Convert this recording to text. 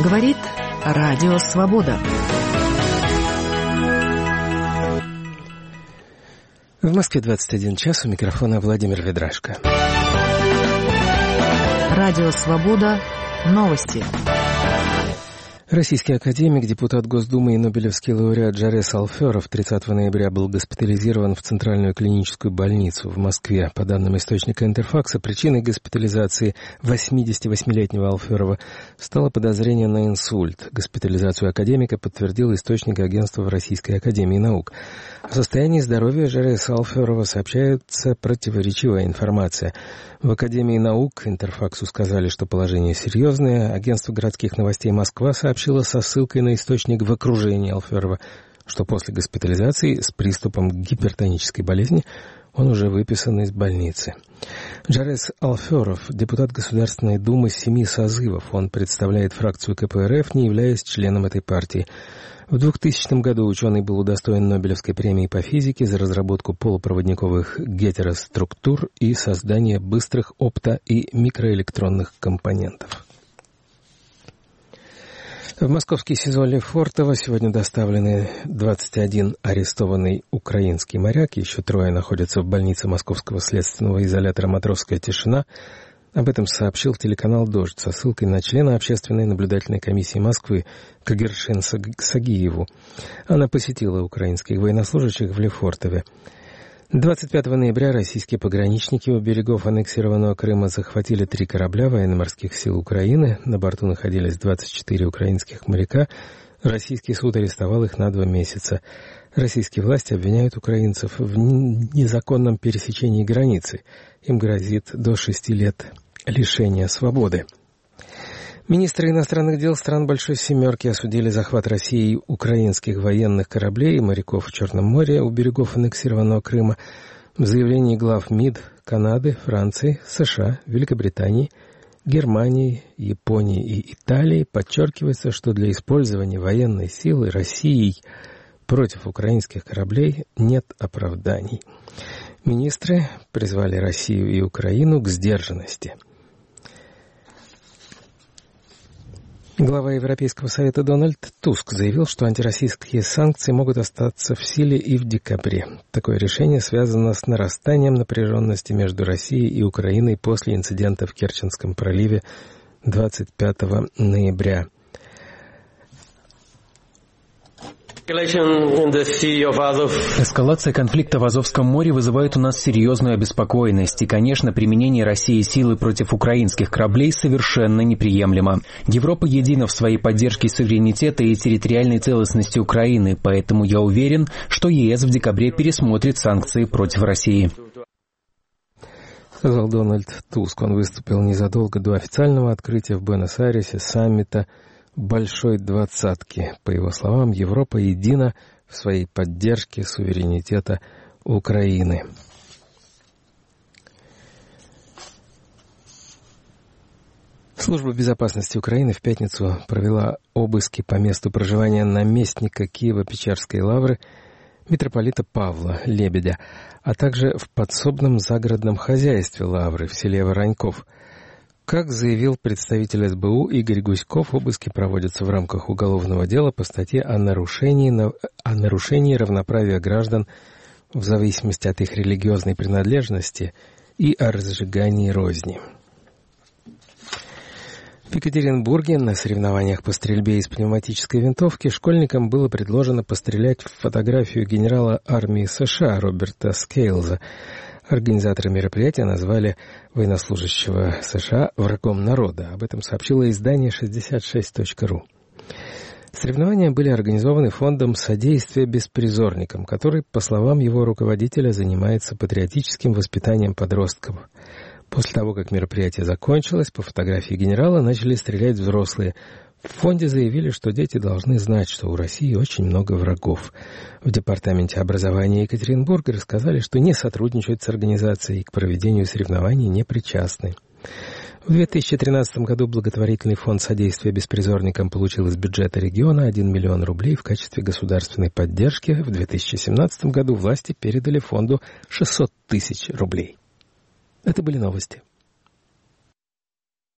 Говорит Радио Свобода. В Москве 21 час, у микрофона Владимир Ведрашко. Радио Свобода. Новости. Российский академик, депутат Госдумы и нобелевский лауреат Жарес Алферов 30 ноября был госпитализирован в Центральную клиническую больницу в Москве. По данным источника Интерфакса, причиной госпитализации 88-летнего Алферова стало подозрение на инсульт. Госпитализацию академика подтвердил источник агентства Российской академии наук. О состоянии здоровья Жареса Алферова сообщается противоречивая информация. В Академии наук Интерфаксу сказали, что положение серьезное. Агентство городских новостей «Москва» сообщило со ссылкой на источник в окружении Алферова, что после госпитализации с приступом гипертонической болезни он уже выписан из больницы. Жарес Алферов – депутат Государственной Думы 7 созывов. Он представляет фракцию КПРФ, не являясь членом этой партии. В 2000 году ученый был удостоен Нобелевской премии по физике за разработку полупроводниковых гетероструктур и создание быстрых опто- и микроэлектронных компонентов. В московский СИЗО Лефортово сегодня доставлены 21 арестованный украинский моряк, еще 3 находятся в больнице Московского следственного изолятора «Матросская тишина». Об этом сообщил телеканал «Дождь» со ссылкой на члена Общественной наблюдательной комиссии Москвы Кагершин Сагиеву. Она посетила украинских военнослужащих в Лефортове. 25 ноября российские пограничники у берегов аннексированного Крыма захватили 3 корабля военно-морских сил Украины. На борту находились 24 украинских моряка. Российский суд арестовал их на 2 месяца. Российские власти обвиняют украинцев в незаконном пересечении границы. Им грозит до 6 лет лишения свободы. Министры иностранных дел стран Большой Семерки осудили захват Россией украинских военных кораблей и моряков в Черном море у берегов аннексированного Крыма. В заявлении глав МИД Канады, Франции, США, Великобритании, Германии, Японии и Италии подчеркивается, что для использования военной силы Россией против украинских кораблей нет оправданий. Министры призвали Россию и Украину к сдержанности. Глава Европейского совета Дональд Туск заявил, что антироссийские санкции могут остаться в силе и в декабре. Такое решение связано с нарастанием напряженности между Россией и Украиной после инцидента в Керченском проливе 25 ноября. Эскалация конфликта в Азовском море вызывает у нас серьезную обеспокоенность, и, конечно, применение России силы против украинских кораблей совершенно неприемлемо. Европа едина в своей поддержке суверенитета и территориальной целостности Украины, поэтому я уверен, что ЕС в декабре пересмотрит санкции против России. Сказал Дональд Туск. Он выступил незадолго до официального открытия в Буэнос-Айресе саммита Большой двадцатки. По его словам, Европа едина в своей поддержке суверенитета Украины. Служба безопасности Украины в пятницу провела обыски по месту проживания наместника Киево-Печерской лавры митрополита Павла Лебедя, а также в подсобном загородном хозяйстве лавры в селе Вороньков. Как заявил представитель СБУ Игорь Гуськов, обыски проводятся в рамках уголовного дела по статье о нарушении равноправия граждан в зависимости от их религиозной принадлежности и о разжигании розни. В Екатеринбурге на соревнованиях по стрельбе из пневматической винтовки школьникам было предложено пострелять в фотографию генерала армии США Роберта Скейлза. Организаторы мероприятия назвали военнослужащего США врагом народа. Об этом сообщило издание 66.ru. Соревнования были организованы фондом «Содействие беспризорникам», который, по словам его руководителя, занимается патриотическим воспитанием подростков. После того, как мероприятие закончилось, по фотографии генерала начали стрелять взрослые. В фонде заявили, что дети должны знать, что у России очень много врагов. В Департаменте образования Екатеринбурга рассказали, что не сотрудничают с организацией и к проведению соревнований не причастны. В 2013 году благотворительный фонд содействия беспризорникам получил из бюджета региона 1 миллион рублей в качестве государственной поддержки. В 2017 году власти передали фонду 600 тысяч рублей. Это были новости.